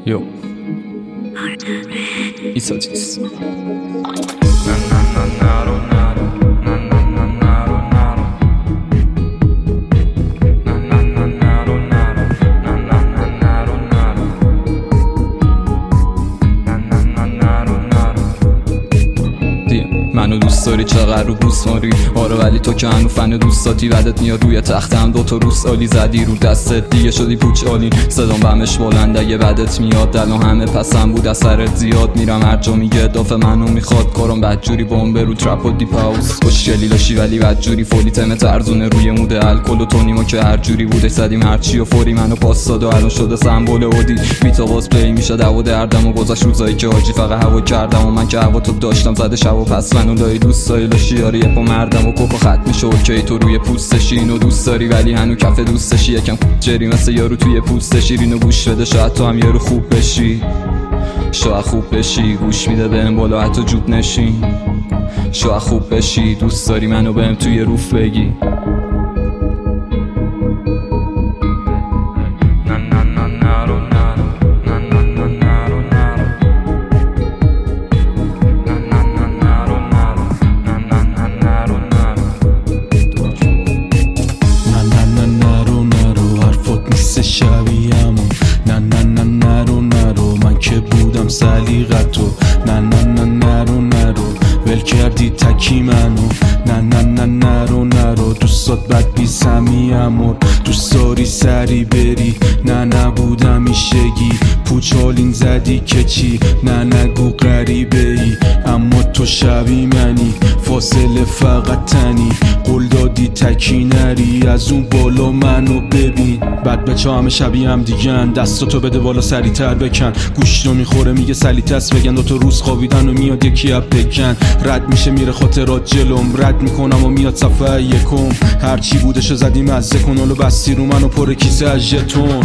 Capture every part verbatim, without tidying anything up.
یو ایساتیس منو دوست داری چقدر رو بوس ماری آره ولی تو که هنو فن دوستاتی بدت میاد روی تختم دوتا روز عالی زدی رو دستت دیگه شدی پوچ عالی صدام بهمش بلند اگه بدت میاد الان همه پسم بود اثرت زیاد میرم هر جا میگه اضافه منو میخواد کارم بدجوری بمبه رو ترپ و دیپ هاوس خوشگلی لاشی ولی بدجوری فولی تم ترزونه روی موده الکل و تونیما که هر جوری بوده زدیم هرچی و فوری منو پاس داد و الان شده سمبل اودی بیتا باز پلی میشه دو دردم و گذاشت روزایی که حاجی فقط هوا کردم و من که هوا تو داشتم زده شب و پس منو لای دوست داری لاشی آره یه پا مردم و کوکو خط میشه اوکی تو روی پوستشی اینو دوست داری ولی هنو کف دوستشی یکم جری مثل یارو توی پوستشی اینو گوش بده شاید تو هم یارو خوب بشی شاید خوب بشی گوش میده بهم بالا حتی جوب نشین شاید خوب بشی دوست داری منو بهم توی روف بگی شبیه‌مون نه نه نه نرو نرو من که بودم سلیقتو نه نه نه نرو نرو ول کردی تکی منو نه نه نه نرو نرو دوستات بد بی سمی امور دوست داری سری بری نه نبودم ایشگی پوچالین زدی که چی نه نگو غریبه ای اما تو شبیه منی فاصله فقط تنی قول دادی تکی نری از اون بالا منو ببین بعد بچه همه شبیه هم دیگن دستاتو بده بالا سریعتر بکن گوش رو میخوره میگه سلیتس بگن دوتا روز خوابیدن و میاد یکی اب بکن رد میشه میره خاطرات جلوم رد میکنم و میاد صفحه یکم هرچی بودشو زدی مزه کن اولو بستی رو منو پر کیسه از ژتون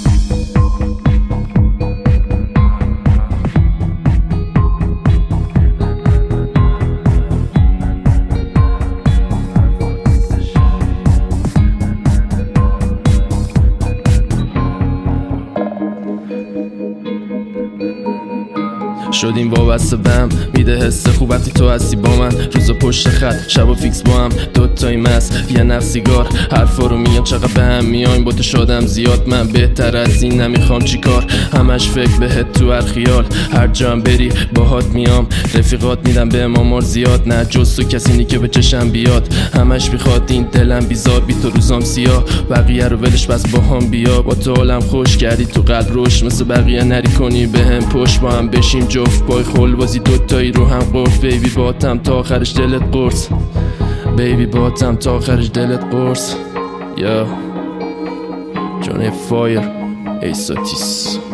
شدیم وابسته بهم میده حس خوب وقتی تو هستی با من روزا پشت خط شبا فیکس با هم دوتایی مست یه نفس سیگار حرفا رو میگم چقدر به هم میایم با تو شدم زیاد من بهتر از این نمیخوام چیکار همش فکر بهت تو هر خیال هر جا هم بری باهات میام رفیقات میدم به امامار زیاد نه جز تو کسی نی که به چشم بیاد همش میخواد این دلم بیزار بی تو روزام سیاه بقیه رو ولش بس با هم بیا با تو حالم خوش کردی تو قلب روش مثل بقیه نری کنی به هم پشت با هم بشیم جفت بای خول بازی دوتایی رو هم قرص بیبی باتم تا آخرش دلت قرص بیبی باتم تا آخرش دلت قرص یا جون فایر ایساتیس